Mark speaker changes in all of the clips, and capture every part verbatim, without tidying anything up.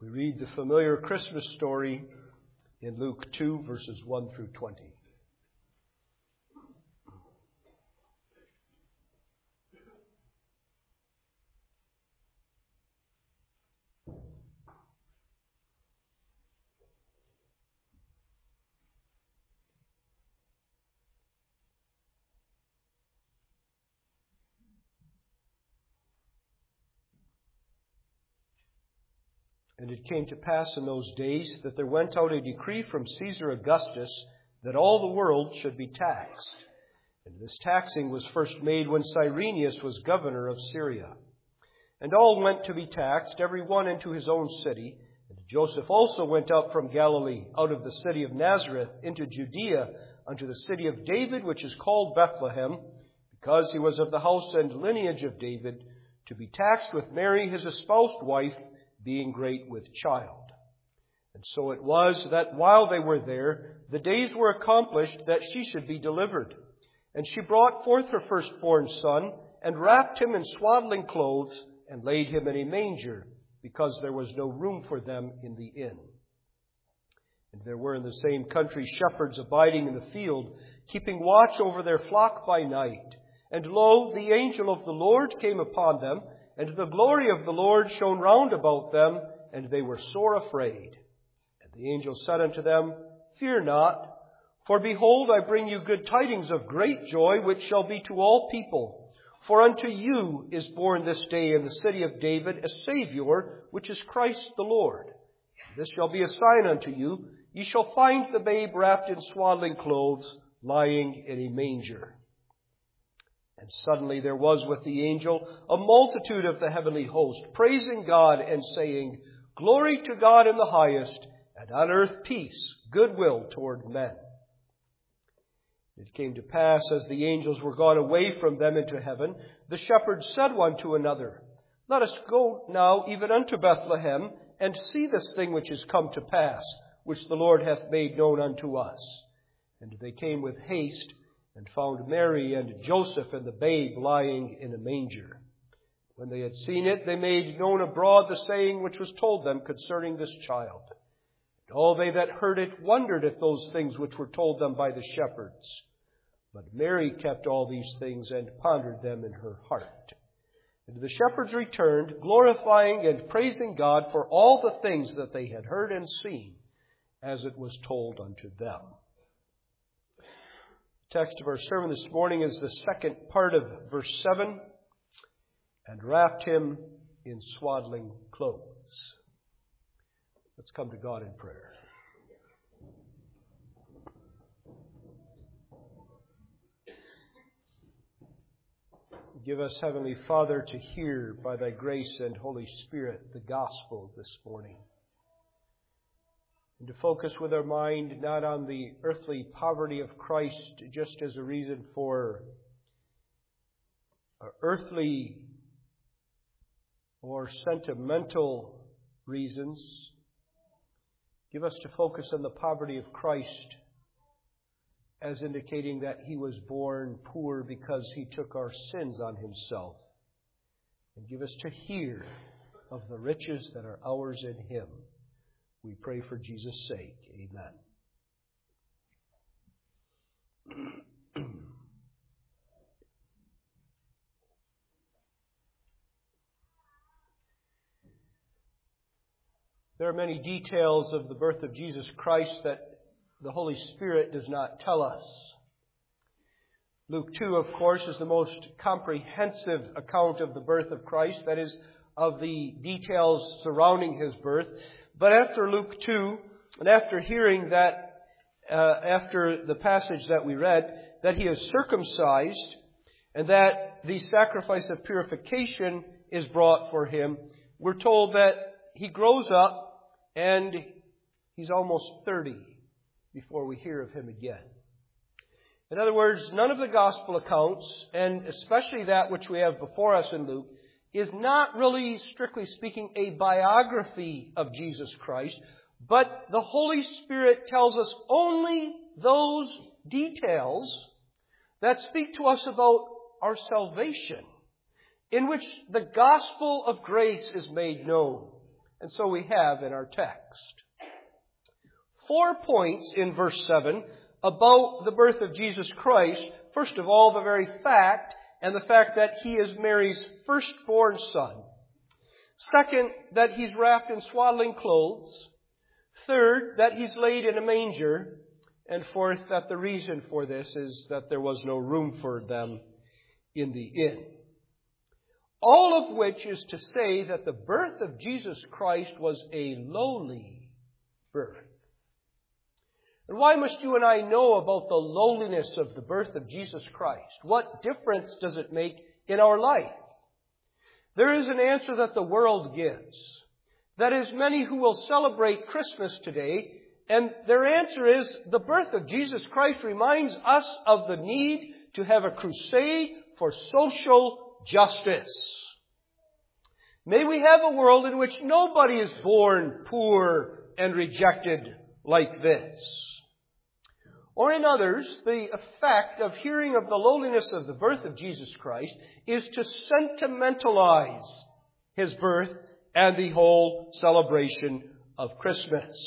Speaker 1: We read the familiar Christmas story in Luke two, verses one through twenty. And it came to pass in those days that there went out a decree from Caesar Augustus that all the world should be taxed. And this taxing was first made when Cyrenius was governor of Syria. And all went to be taxed, every one into his own city. And Joseph also went up from Galilee, out of the city of Nazareth, into Judea, unto the city of David, which is called Bethlehem, because he was of the house and lineage of David, to be taxed with Mary his espoused wife, being great with child. And so it was that while they were there, the days were accomplished that she should be delivered. And she brought forth her firstborn son, and wrapped him in swaddling clothes, and laid him in a manger, because there was no room for them in the inn. And there were in the same country shepherds abiding in the field, keeping watch over their flock by night. And lo, the angel of the Lord came upon them, and the glory of the Lord shone round about them, and they were sore afraid. And the angel said unto them, Fear not, for behold, I bring you good tidings of great joy, which shall be to all people. For unto you is born this day in the city of David a Saviour, which is Christ the Lord. And this shall be a sign unto you. Ye shall find the babe wrapped in swaddling clothes, lying in a manger. And suddenly there was with the angel a multitude of the heavenly host, praising God and saying, Glory to God in the highest, and on earth peace, goodwill toward men. It came to pass, as the angels were gone away from them into heaven, the shepherds said one to another, Let us go now even unto Bethlehem, and see this thing which is come to pass, which the Lord hath made known unto us. And they came with haste, and found Mary and Joseph and the babe lying in a manger. When they had seen it, they made known abroad the saying which was told them concerning this child. And all they that heard it wondered at those things which were told them by the shepherds. But Mary kept all these things and pondered them in her heart. And the shepherds returned, glorifying and praising God for all the things that they had heard and seen, as it was told unto them. The text of our sermon this morning is the second part of verse seven, and wrapped him in swaddling clothes. Let's come to God in prayer. Give us, Heavenly Father, to hear by Thy grace and Holy Spirit the gospel this morning. And to focus with our mind not on the earthly poverty of Christ just as a reason for earthly or sentimental reasons. Give us to focus on the poverty of Christ as indicating that He was born poor because He took our sins on Himself. And give us to hear of the riches that are ours in Him. We pray for Jesus' sake. Amen. There are many details of the birth of Jesus Christ that the Holy Spirit does not tell us. Luke two, of course, is the most comprehensive account of the birth of Christ, that is, of the details surrounding His birth. But after Luke two, and after hearing that, uh, after the passage that we read, that He is circumcised, and that the sacrifice of purification is brought for Him, we're told that He grows up and He's almost thirty before we hear of Him again. In other words, none of the gospel accounts, and especially that which we have before us in Luke, is not really, strictly speaking, a biography of Jesus Christ, but the Holy Spirit tells us only those details that speak to us about our salvation, in which the gospel of grace is made known. And so we have in our text four points in verse seven about the birth of Jesus Christ. First of all, the very fact, and the fact that He is Mary's firstborn son. Second, that He's wrapped in swaddling clothes. Third, that He's laid in a manger. And fourth, that the reason for this is that there was no room for them in the inn. All of which is to say that the birth of Jesus Christ was a lowly birth. And why must you and I know about the lowliness of the birth of Jesus Christ? What difference does it make in our life? There is an answer that the world gives. That is, many who will celebrate Christmas today, and their answer is the birth of Jesus Christ reminds us of the need to have a crusade for social justice. May we have a world in which nobody is born poor and rejected like this. Or in others, the effect of hearing of the lowliness of the birth of Jesus Christ is to sentimentalize His birth and the whole celebration of Christmas.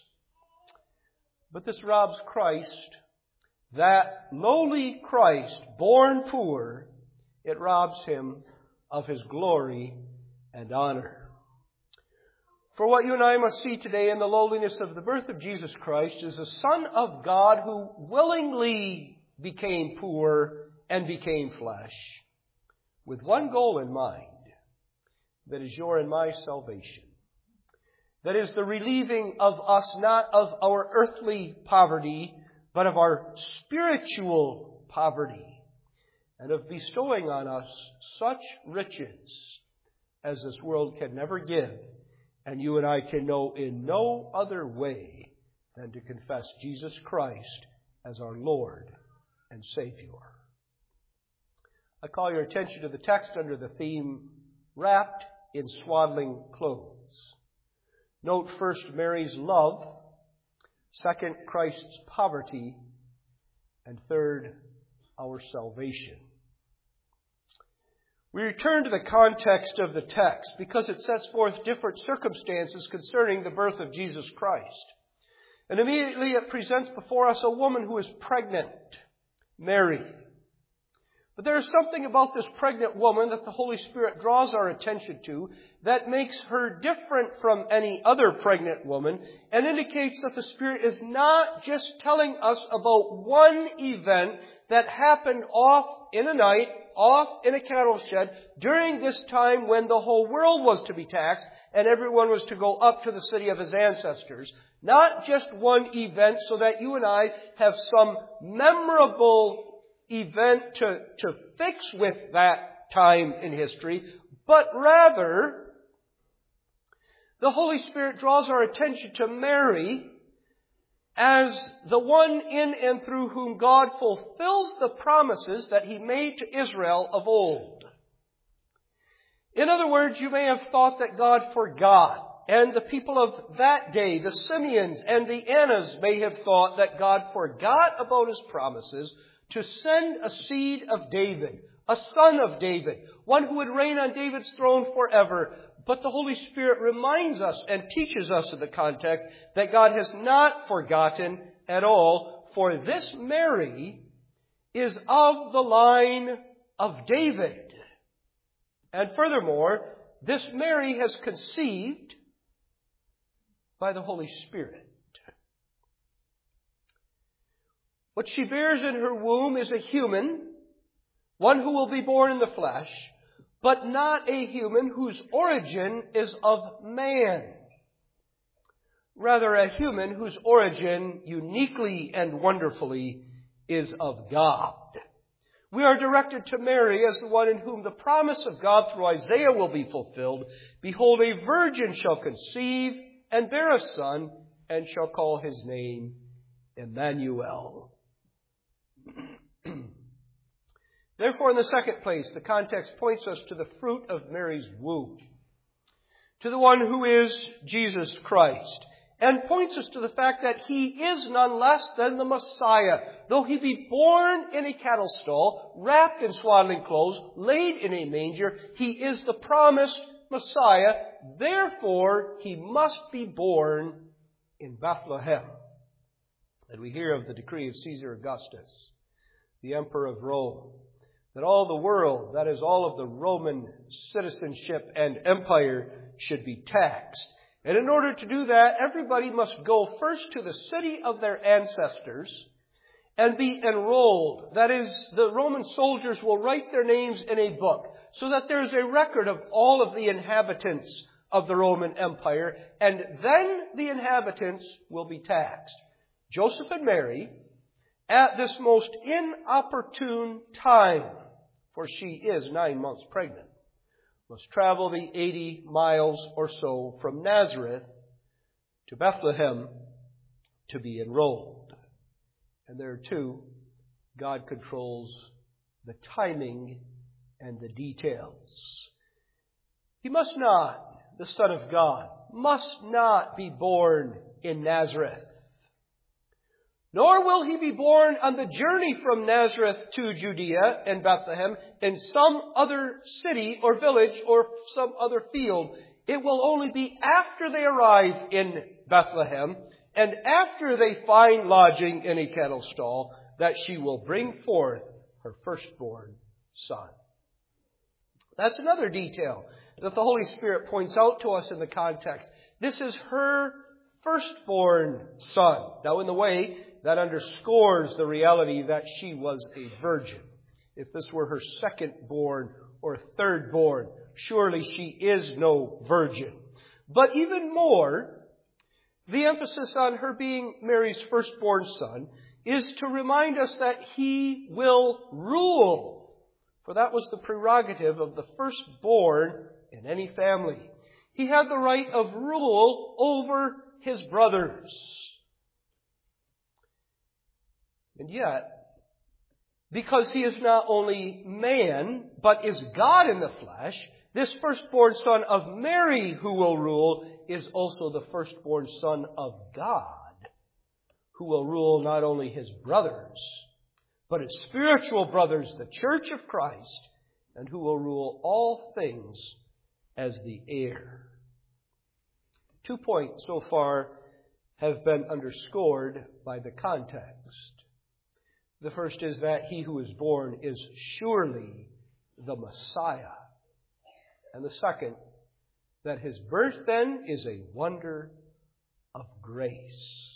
Speaker 1: But this robs Christ, that lowly Christ, born poor, it robs Him of His glory and honor. For what you and I must see today in the lowliness of the birth of Jesus Christ is the Son of God who willingly became poor and became flesh, with one goal in mind, that is your and my salvation. That is the relieving of us not of our earthly poverty, but of our spiritual poverty, and of bestowing on us such riches as this world can never give, and you and I can know in no other way than to confess Jesus Christ as our Lord and Savior. I call your attention to the text under the theme, wrapped in swaddling clothes. Note first Mary's love, second Christ's poverty, and third our salvation. We return to the context of the text because it sets forth different circumstances concerning the birth of Jesus Christ. And immediately it presents before us a woman who is pregnant, Mary. But there is something about this pregnant woman that the Holy Spirit draws our attention to that makes her different from any other pregnant woman and indicates that the Spirit is not just telling us about one event that happened off in a night, off in a cattle shed during this time when the whole world was to be taxed and everyone was to go up to the city of his ancestors. Not just one event so that you and I have some memorable event to, to fix with that time in history, but rather the Holy Spirit draws our attention to Mary as the one in and through whom God fulfills the promises that He made to Israel of old. In other words, you may have thought that God forgot, and the people of that day, the Simeons and the Annas, may have thought that God forgot about His promises to send a seed of David, a son of David, one who would reign on David's throne forever. But the Holy Spirit reminds us and teaches us in the context that God has not forgotten at all, for this Mary is of the line of David. And furthermore, this Mary has conceived by the Holy Spirit. What she bears in her womb is a human, one who will be born in the flesh, but not a human whose origin is of man. Rather, a human whose origin uniquely and wonderfully is of God. We are directed to Mary as the one in whom the promise of God through Isaiah will be fulfilled. Behold, a virgin shall conceive and bear a son, and shall call his name Emmanuel. Therefore, in the second place, the context points us to the fruit of Mary's womb, to the one who is Jesus Christ, and points us to the fact that He is none less than the Messiah. Though He be born in a cattle stall, wrapped in swaddling clothes, laid in a manger, He is the promised Messiah. Therefore, he must be born in Bethlehem. And we hear of the decree of Caesar Augustus, the emperor of Rome, that all the world, that is all of the Roman citizenship and empire, should be taxed. And in order to do that, everybody must go first to the city of their ancestors and be enrolled. That is, the Roman soldiers will write their names in a book so that there is a record of all of the inhabitants of the Roman Empire, and then the inhabitants will be taxed. Joseph and Mary, at this most inopportune time, for she is nine months pregnant, must travel the eighty miles or so from Nazareth to Bethlehem to be enrolled. And there too, God controls the timing and the details. He must not, the Son of God, must not be born in Nazareth. Nor will he be born on the journey from Nazareth to Judea and Bethlehem in some other city or village or some other field. It will only be after they arrive in Bethlehem and after they find lodging in a cattle stall that she will bring forth her firstborn son. That's another detail that the Holy Spirit points out to us in the context. This is her firstborn son. Now, in the way, that underscores the reality that she was a virgin. If this were her second-born or third-born, surely she is no virgin. But even more, the emphasis on her being Mary's firstborn son is to remind us that he will rule. For that was the prerogative of the firstborn in any family. He had the right of rule over his brothers. And yet, because he is not only man, but is God in the flesh, this firstborn son of Mary who will rule is also the firstborn son of God, who will rule not only his brothers, but his spiritual brothers, the church of Christ, and who will rule all things as the heir. Two points so far have been underscored by the context. The first is that he who is born is surely the Messiah. And the second, that his birth then is a wonder of grace.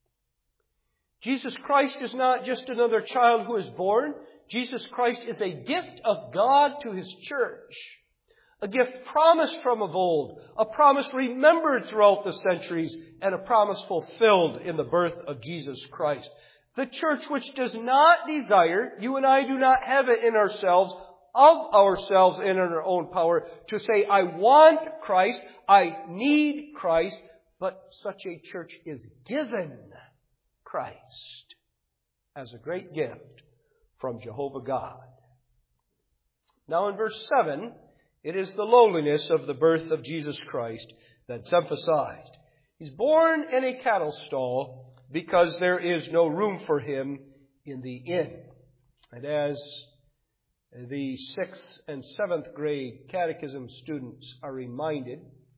Speaker 1: Jesus Christ is not just another child who is born. Jesus Christ is a gift of God to his church. A gift promised from of old, a promise remembered throughout the centuries, and a promise fulfilled in the birth of Jesus Christ. The church which does not desire, you and I do not have it in ourselves, of ourselves and in our own power, to say, I want Christ, I need Christ, but such a church is given Christ as a great gift from Jehovah God. Now in verse seven, it is the lowliness of the birth of Jesus Christ that's emphasized. He's born in a cattle stall because there is no room for him in the inn. And as the sixth and seventh grade catechism students are reminded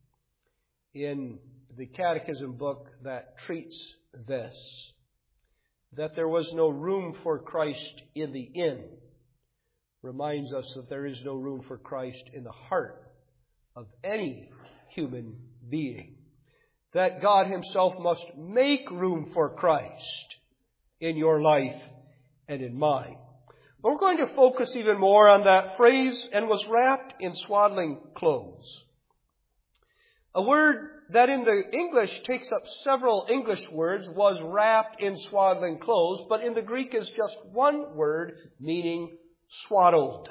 Speaker 1: in the catechism book that treats this, that there was no room for Christ in the inn, reminds us that there is no room for Christ in the heart of any human being. That God himself must make room for Christ in your life and in mine. But we're going to focus even more on that phrase, and was wrapped in swaddling clothes. A word that in the English takes up several English words, was wrapped in swaddling clothes, but in the Greek is just one word meaning swaddled.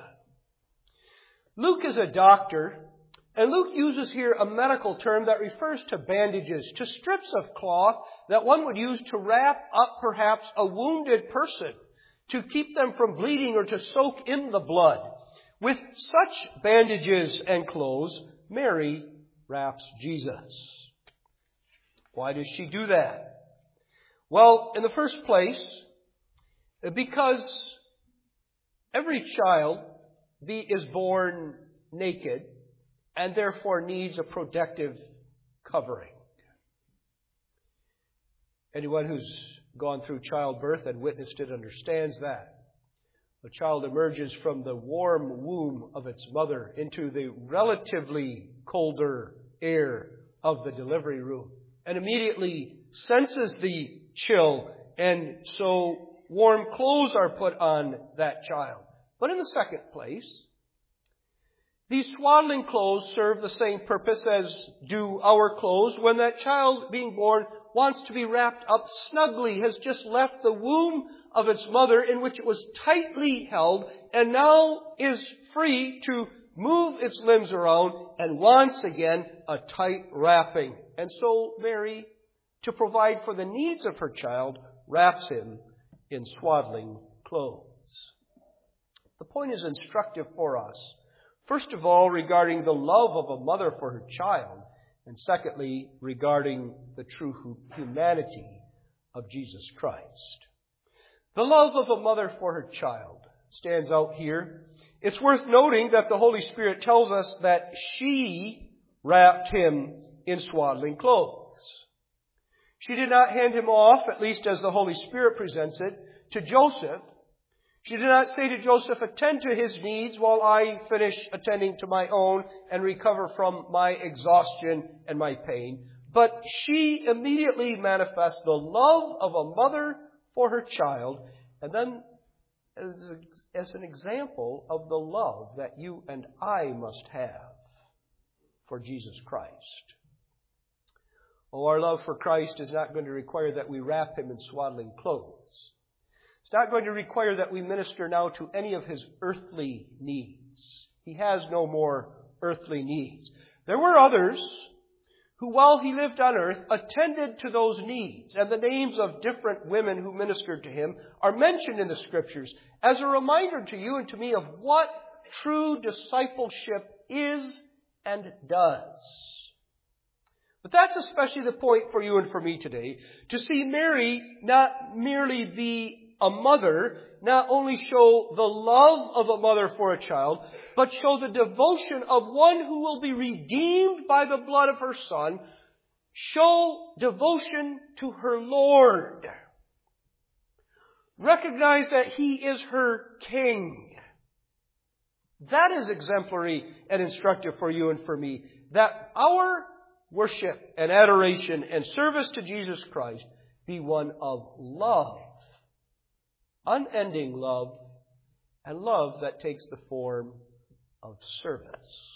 Speaker 1: Luke is a doctor, and Luke uses here a medical term that refers to bandages, to strips of cloth that one would use to wrap up perhaps a wounded person, to keep them from bleeding or to soak in the blood. With such bandages and clothes, Mary wraps Jesus. Why does she do that? Well, in the first place, because every child be, is born naked, and therefore needs a protective covering. Anyone who's gone through childbirth and witnessed it understands that. A child emerges from the warm womb of its mother into the relatively colder air of the delivery room and immediately senses the chill, and so warm clothes are put on that child. But in the second place, these swaddling clothes serve the same purpose as do our clothes when that child being born wants to be wrapped up snugly, has just left the womb of its mother in which it was tightly held and now is free to move its limbs around and wants again a tight wrapping. And so Mary, to provide for the needs of her child, wraps him in swaddling clothes. The point is instructive for us. First of all, regarding the love of a mother for her child, and secondly, regarding the true humanity of Jesus Christ. The love of a mother for her child stands out here. It's worth noting that the Holy Spirit tells us that she wrapped him in swaddling clothes. She did not hand him off, at least as the Holy Spirit presents it, to Joseph. She did not say to Joseph, attend to his needs while I finish attending to my own and recover from my exhaustion and my pain. But she immediately manifests the love of a mother for her child, and then as, as an example of the love that you and I must have for Jesus Christ. Oh, our love for Christ is not going to require that we wrap him in swaddling clothes. It's not going to require that we minister now to any of his earthly needs. He has no more earthly needs. There were others who, while he lived on earth, attended to those needs. And the names of different women who ministered to him are mentioned in the Scriptures as a reminder to you and to me of what true discipleship is and does. But that's especially the point for you and for me today, to see Mary not merely be a mother, not only show the love of a mother for a child, but show the devotion of one who will be redeemed by the blood of her Son, show devotion to her Lord. Recognize that he is her King. That is exemplary and instructive for you and for me, that our worship and adoration and service to Jesus Christ be one of love. Unending love, and love that takes the form of service.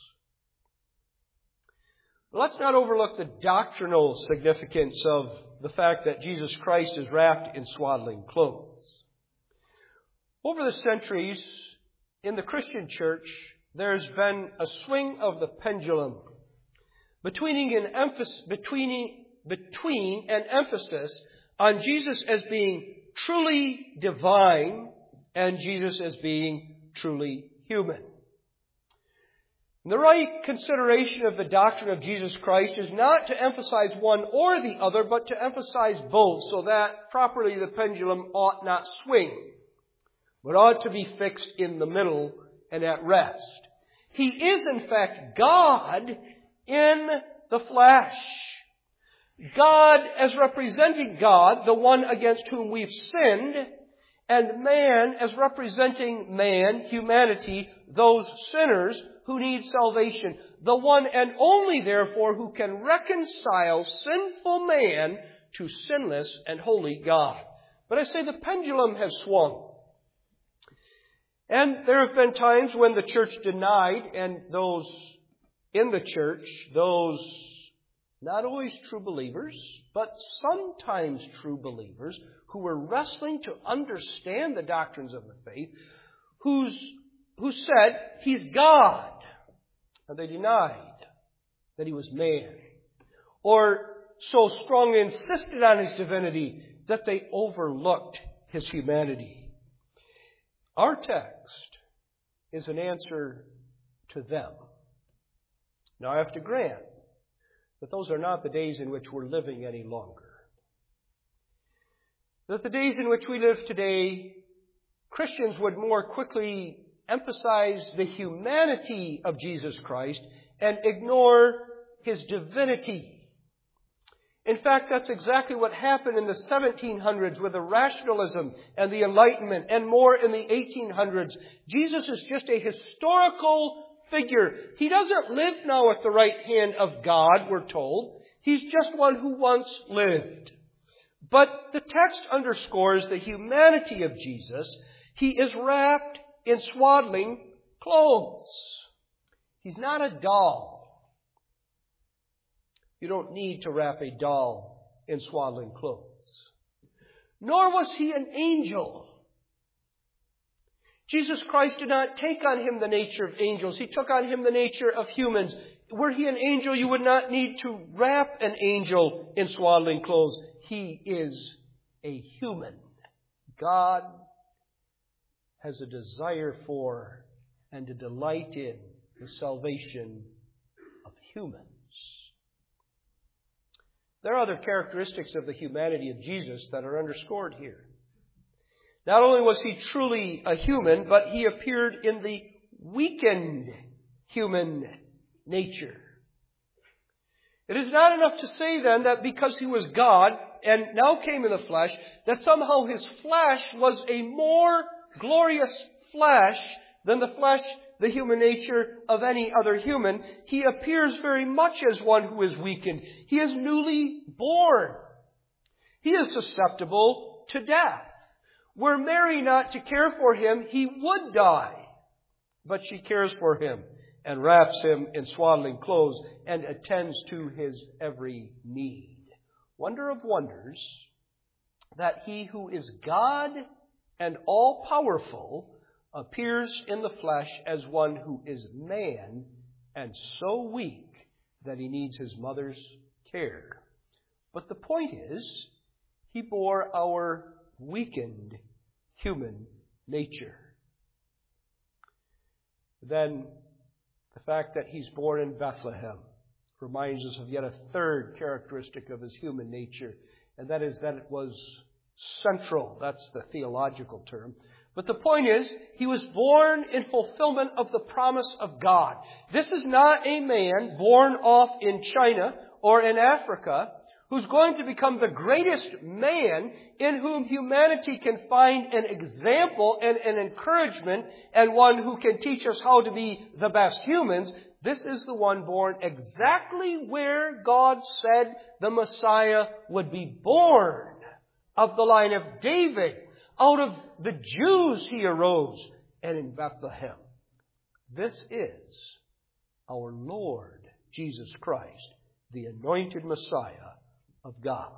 Speaker 1: Let's not overlook the doctrinal significance of the fact that Jesus Christ is wrapped in swaddling clothes. Over the centuries, in the Christian church, there's been a swing of the pendulum between an emphasis, between, between an emphasis on Jesus as being truly divine and Jesus as being truly human. And the right consideration of the doctrine of Jesus Christ is not to emphasize one or the other, but to emphasize both, so that properly the pendulum ought not swing, but ought to be fixed in the middle and at rest. He is in fact God in the flesh. God as representing God, the one against whom we've sinned, and man as representing man, humanity, those sinners who need salvation. The one and only, therefore, who can reconcile sinful man to sinless and holy God. But I say the pendulum has swung. And there have been times when the church denied, and those in the church, those not always true believers, but sometimes true believers who were wrestling to understand the doctrines of the faith, who's, who said, he's God. And they denied that he was man. Or so strongly insisted on his divinity that they overlooked his humanity. Our text is an answer to them. Now I have to grant that those are not the days in which we're living any longer. That the days in which we live today, Christians would more quickly emphasize the humanity of Jesus Christ and ignore his divinity. In fact, that's exactly what happened in the seventeen hundreds with the rationalism and the Enlightenment, and more in the eighteen hundreds. Jesus is just a historical figure. He doesn't live now at the right hand of God, we're told. He's just one who once lived. But the text underscores the humanity of Jesus. He is wrapped in swaddling clothes. He's not a doll. You don't need to wrap a doll in swaddling clothes. Nor was he an angel. Jesus Christ did not take on him the nature of angels. He took on him the nature of humans. Were he an angel, you would not need to wrap an angel in swaddling clothes. He is a human. God has a desire for and a delight in the salvation of humans. There are other characteristics of the humanity of Jesus that are underscored here. Not only was he truly a human, but he appeared in the weakened human nature. It is not enough to say then that because he was God and now came in the flesh, that somehow his flesh was a more glorious flesh than the flesh, the human nature of any other human. He appears very much as one who is weakened. He is newly born. He is susceptible to death. Were Mary not to care for him, he would die. But she cares for him and wraps him in swaddling clothes and attends to his every need. Wonder of wonders that he who is God and all-powerful appears in the flesh as one who is man and so weak that he needs his mother's care. But the point is, he bore our weakened human nature. Then the fact that he's born in Bethlehem reminds us of yet a third characteristic of his human nature, and that is that it was central. That's the theological term. But the point is, he was born in fulfillment of the promise of God. This is not a man born off in China or in Africa who's going to become the greatest man in whom humanity can find an example and an encouragement, and one who can teach us how to be the best humans. This is the one born exactly where God said the Messiah would be born, of the line of David. Out of the Jews he arose, and in Bethlehem. This is our Lord Jesus Christ, the anointed Messiah of God.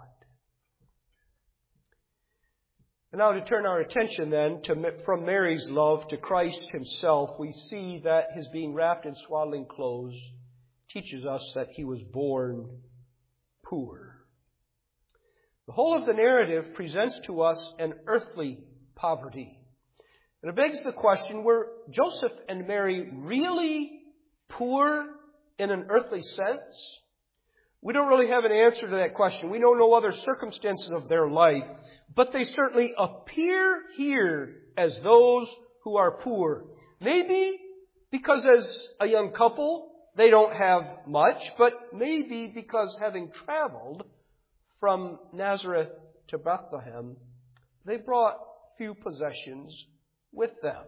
Speaker 1: And now to turn our attention then to, from Mary's love to Christ himself, we see that his being wrapped in swaddling clothes teaches us that he was born poor. The whole of the narrative presents to us an earthly poverty. And it begs the question, were Joseph and Mary really poor in an earthly sense? We don't really have an answer to that question. We know no other circumstances of their life, but they certainly appear here as those who are poor. Maybe because as a young couple, they don't have much, but maybe because having traveled from Nazareth to Bethlehem, they brought few possessions with them.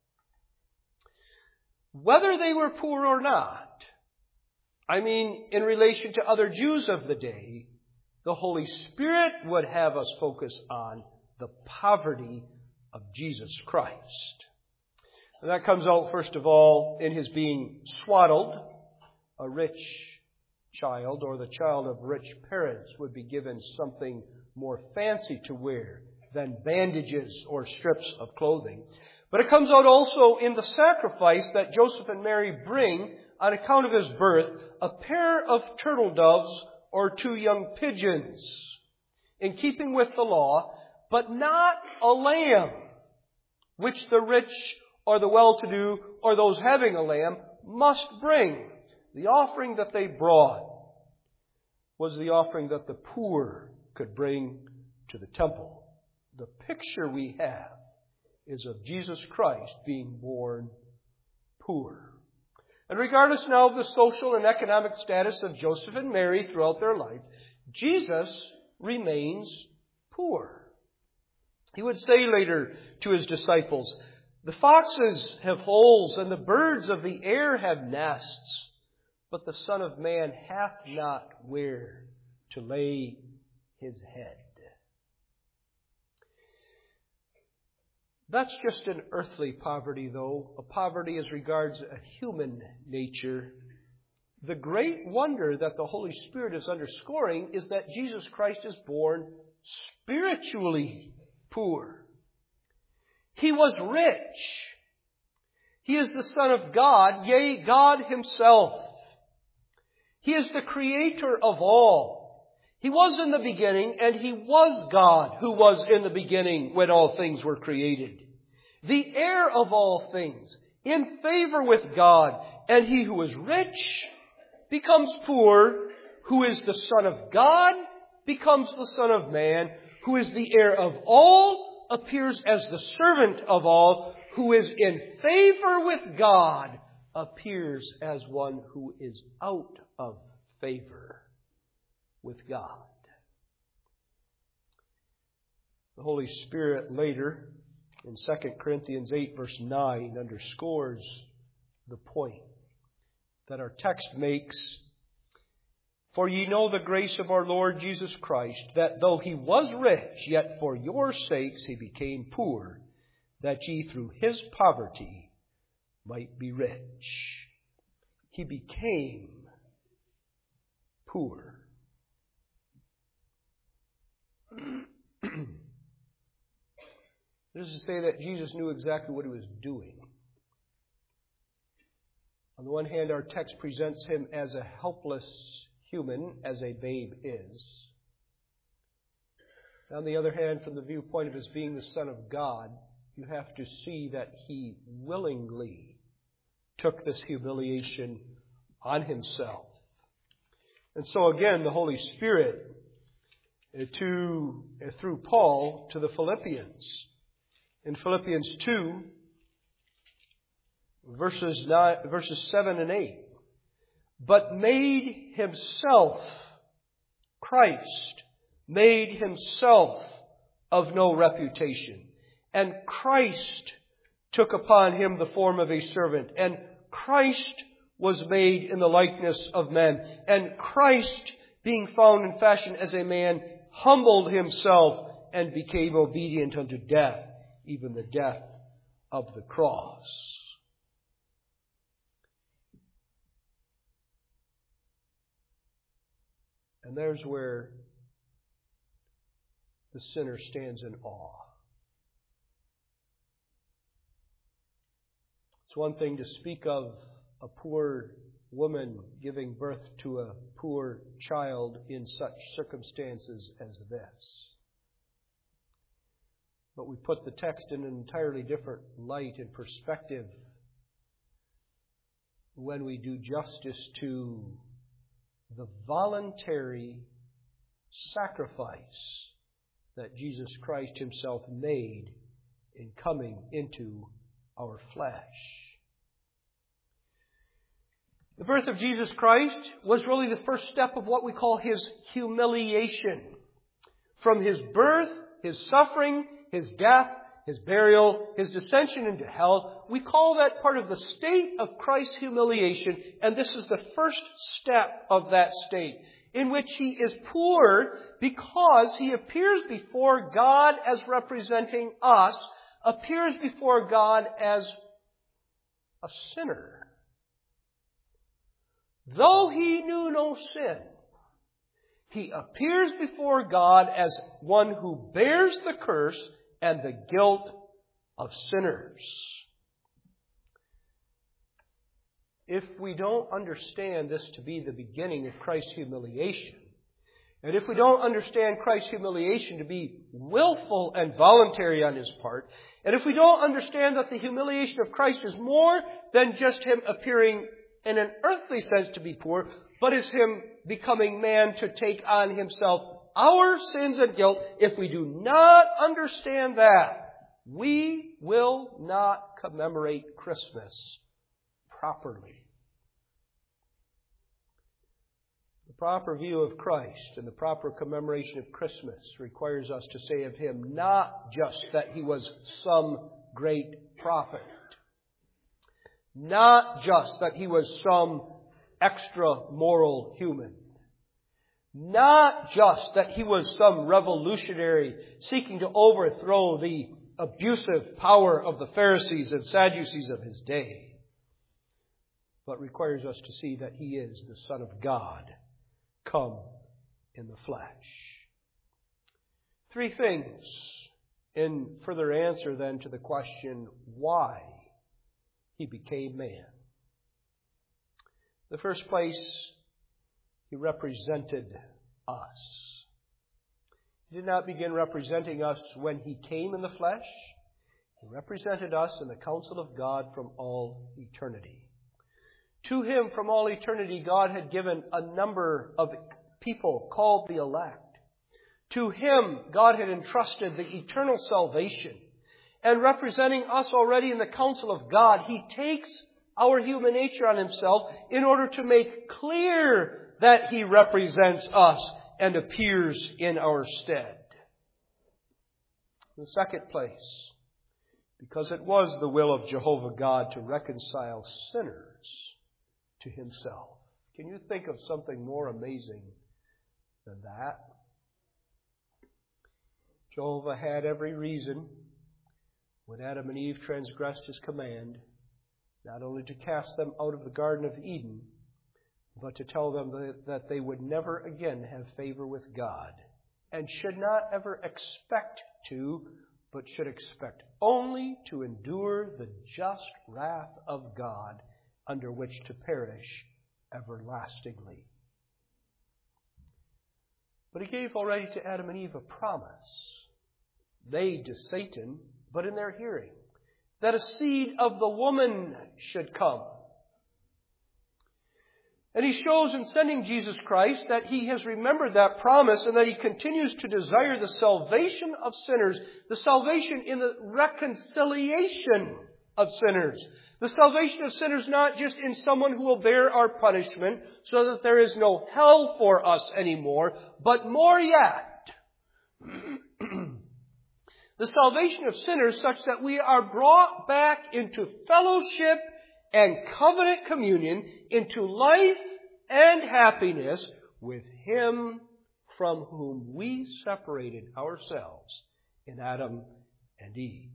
Speaker 1: Whether they were poor or not, I mean, in relation to other Jews of the day, the Holy Spirit would have us focus on the poverty of Jesus Christ. And that comes out, first of all, in his being swaddled. A rich child, or the child of rich parents, would be given something more fancy to wear than bandages or strips of clothing. But it comes out also in the sacrifice that Joseph and Mary bring on account of his birth, a pair of turtle doves or two young pigeons, in keeping with the law, but not a lamb, which the rich or the well-to-do or those having a lamb must bring. The offering that they brought was the offering that the poor could bring to the temple. The picture we have is of Jesus Christ being born poor. And regardless now of the social and economic status of Joseph and Mary throughout their life, Jesus remains poor. He would say later to his disciples, "The foxes have holes and the birds of the air have nests, but the Son of Man hath not where to lay his head." That's just an earthly poverty, though, a poverty as regards a human nature. The great wonder that the Holy Spirit is underscoring is that Jesus Christ is born spiritually poor. He was rich. He is the Son of God, yea, God Himself. He is the Creator of all. He was in the beginning, and He was God, who was in the beginning when all things were created. The heir of all things, in favor with God, and He who is rich becomes poor, who is the Son of God becomes the Son of Man, who is the heir of all, appears as the servant of all, who is in favor with God, appears as one who is out of favor with God. The Holy Spirit later, in Second Corinthians eight verse nine, underscores the point that our text makes. "For ye know the grace of our Lord Jesus Christ, that though He was rich, yet for your sakes He became poor, that ye through His poverty might be rich." He became poor. This is to say that Jesus knew exactly what He was doing. On the one hand, our text presents Him as a helpless human, as a babe is. On the other hand, from the viewpoint of His being the Son of God, you have to see that He willingly took this humiliation on Himself. And so again, the Holy Spirit, to, through Paul, to the Philippians, in Philippians two, verses nine, verses seven and eight, "But made Himself," Christ, "made Himself of no reputation. And Christ took upon Him the form of a servant. And Christ was made in the likeness of men. And Christ, being found in fashion as a man, humbled Himself and became obedient unto death, even the death of the cross." And there's where the sinner stands in awe. It's one thing to speak of a poor woman giving birth to a poor child in such circumstances as this. But we put the text in an entirely different light and perspective when we do justice to the voluntary sacrifice that Jesus Christ Himself made in coming into our flesh. The birth of Jesus Christ was really the first step of what we call His humiliation. From His birth, His suffering, His death, His burial, His descension into hell, we call that part of the state of Christ's humiliation, and this is the first step of that state, in which He is poor because He appears before God as representing us, appears before God as a sinner. Though He knew no sin, He appears before God as one who bears the curse and the guilt of sinners. If we don't understand this to be the beginning of Christ's humiliation, and if we don't understand Christ's humiliation to be willful and voluntary on His part, and if we don't understand that the humiliation of Christ is more than just Him appearing in an earthly sense to be poor, but is Him becoming man to take on Himself our sins and guilt, if we do not understand that, we will not commemorate Christmas properly. proper view of Christ and the proper commemoration of Christmas requires us to say of Him not just that He was some great prophet, not just that He was some extra moral human, not just that He was some revolutionary seeking to overthrow the abusive power of the Pharisees and Sadducees of His day, but requires us to see that He is the Son of God come in the flesh. Three things in further answer then to the question why He became man. In the first place, He represented us. He did not begin representing us when He came in the flesh. He represented us in the counsel of God from all eternity. To Him, from all eternity, God had given a number of people called the elect. To Him, God had entrusted the eternal salvation. And representing us already in the counsel of God, He takes our human nature on Himself in order to make clear that He represents us and appears in our stead. In the second place, because it was the will of Jehovah God to reconcile sinners to Himself. Can you think of something more amazing than that? Jehovah had every reason, when Adam and Eve transgressed His command, not only to cast them out of the Garden of Eden, but to tell them that they would never again have favor with God, and should not ever expect to, but should expect only to endure the just wrath of God, under which to perish everlastingly. But He gave already to Adam and Eve a promise. They to Satan, but in their hearing, that a seed of the woman should come. And He shows in sending Jesus Christ that He has remembered that promise and that He continues to desire the salvation of sinners, the salvation in the reconciliation of sinners. The salvation of sinners not just in someone who will bear our punishment so that there is no hell for us anymore, but more yet, the salvation of sinners such that we are brought back into fellowship and covenant communion, into life and happiness with Him from whom we separated ourselves in Adam and Eve.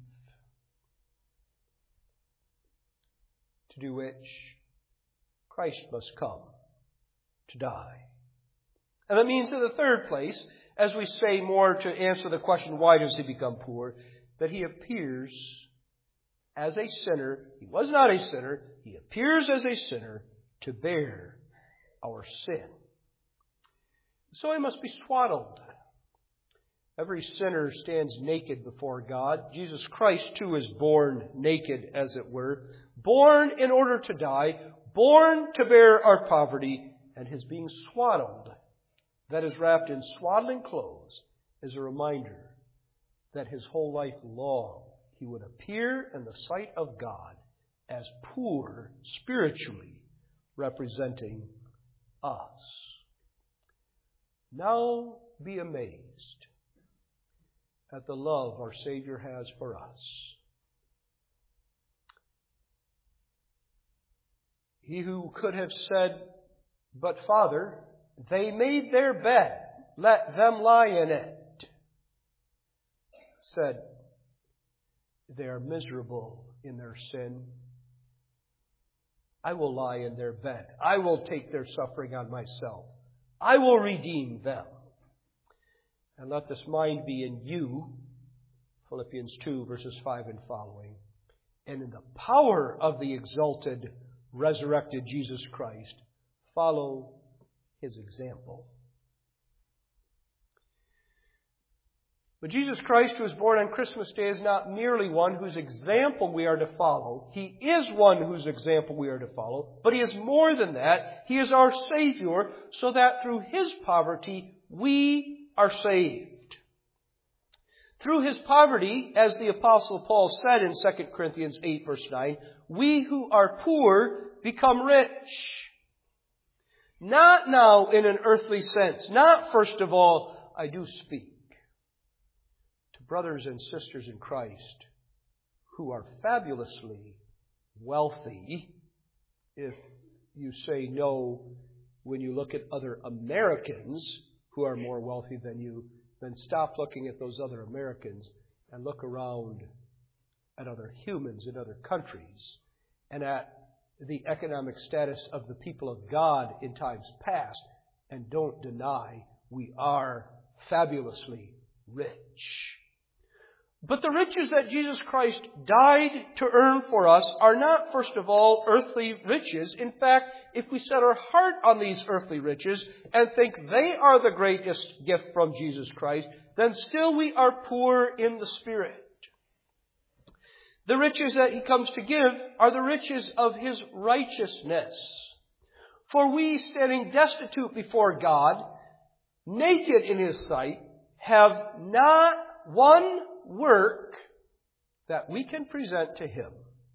Speaker 1: To do which Christ must come to die. And that means in the third place, as we say more to answer the question, why does He become poor, that He appears as a sinner. He was not a sinner. He appears as a sinner to bear our sin. So He must be swaddled. Every sinner stands naked before God. Jesus Christ, too, is born naked, as it were. Born in order to die. Born to bear our poverty. And His being swaddled, that is wrapped in swaddling clothes, is a reminder that His whole life long He would appear in the sight of God as poor spiritually, representing us. Now be amazed at the love our Savior has for us. He who could have said, "But Father, they made their bed, let them lie in it," said, "They are miserable in their sin. I will lie in their bed. I will take their suffering on myself. I will redeem them. And let this mind be in you," Philippians two, verses five and following, "and in the power of the exalted, resurrected Jesus Christ, follow His example." But Jesus Christ, who was born on Christmas Day, is not merely one whose example we are to follow. He is one whose example we are to follow, but He is more than that. He is our Savior, so that through His poverty we are saved. Through His poverty, as the Apostle Paul said in Second Corinthians eight, verse nine, we who are poor become rich. Not now in an earthly sense. Not, first of all, I do speak to brothers and sisters in Christ who are fabulously wealthy. If you say no when you look at other Americans who are more wealthy than you, then stop looking at those other Americans and look around at other humans in other countries and at the economic status of the people of God in times past, and don't deny we are fabulously rich. But the riches that Jesus Christ died to earn for us are not, first of all, earthly riches. In fact, if we set our heart on these earthly riches and think they are the greatest gift from Jesus Christ, then still we are poor in the Spirit. The riches that He comes to give are the riches of His righteousness. For we, standing destitute before God, naked in His sight, have not one work that we can present to Him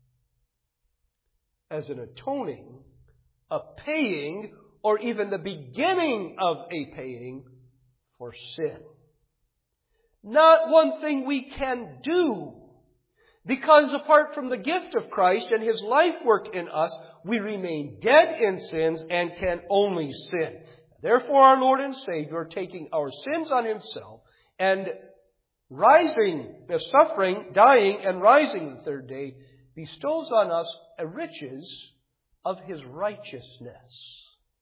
Speaker 1: as an atoning, a paying, or even the beginning of a paying for sin. Not one thing we can do, because apart from the gift of Christ and His life work in us, we remain dead in sins and can only sin. Therefore, our Lord and Savior, taking our sins on Himself and rising, suffering, dying, and rising the third day, bestows on us a riches of His righteousness.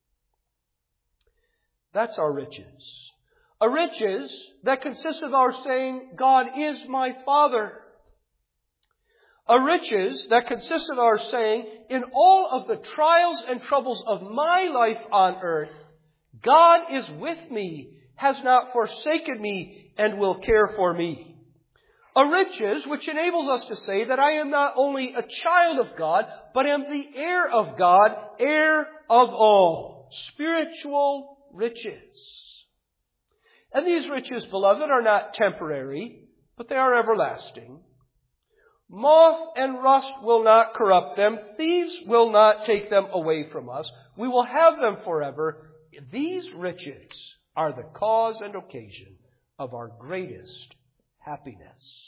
Speaker 1: That's our riches. A riches that consists of our saying, God is my Father. A riches that consists of our saying, in all of the trials and troubles of my life on earth, God is with me, has not forsaken me, and will care for me. A riches which enables us to say that I am not only a child of God, but am the heir of God, heir of all. Spiritual riches. And these riches, beloved, are not temporary, but they are everlasting. Moth and rust will not corrupt them. Thieves will not take them away from us. We will have them forever. These riches are the cause and occasion of our greatest happiness.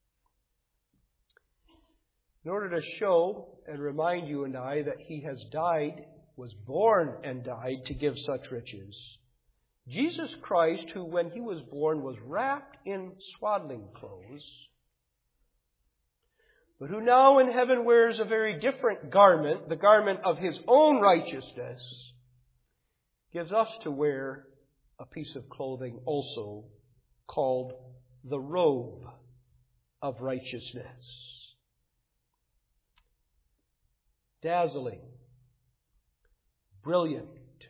Speaker 1: In order to show and remind you and I that He has died, was born and died to give such riches, Jesus Christ, who when He was born was wrapped in swaddling clothes, but who now in heaven wears a very different garment, the garment of His own righteousness, gives us to wear a piece of clothing also called the robe of righteousness. Dazzling, brilliant.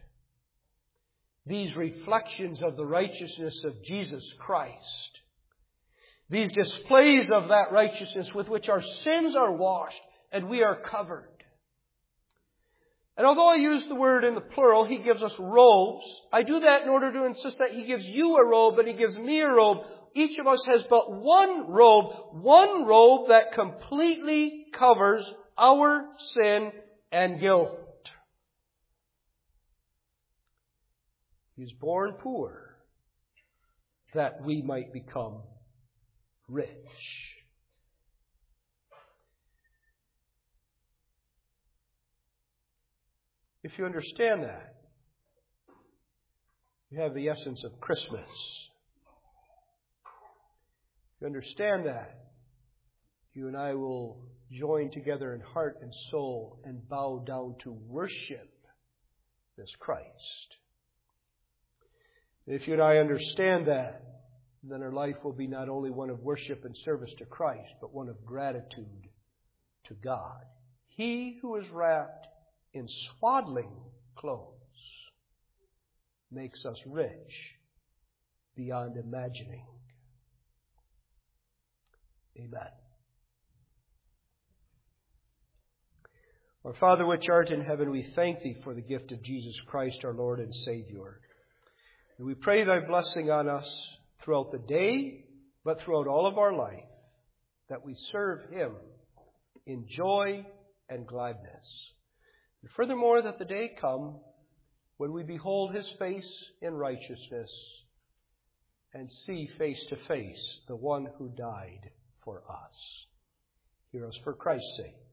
Speaker 1: These reflections of the righteousness of Jesus Christ, these displays of that righteousness with which our sins are washed and we are covered. And although I use the word in the plural, He gives us robes. I do that in order to insist that He gives you a robe, but He gives me a robe. Each of us has but one robe, one robe that completely covers our sin and guilt. He's born poor that we might become rich. If you understand that, you have the essence of Christmas. If you understand that, you and I will join together in heart and soul and bow down to worship this Christ. If you and I understand that, then our life will be not only one of worship and service to Christ, but one of gratitude to God. He who is wrapped in swaddling clothes makes us rich beyond imagining. Amen. Our Father which art in heaven, we thank Thee for the gift of Jesus Christ, our Lord and Savior. And we pray Thy blessing on us throughout the day, but throughout all of our life, that we serve Him in joy and gladness. And furthermore, that the day come when we behold his face in righteousness and see face to face the one who died for us. Hear us for Christ's sake.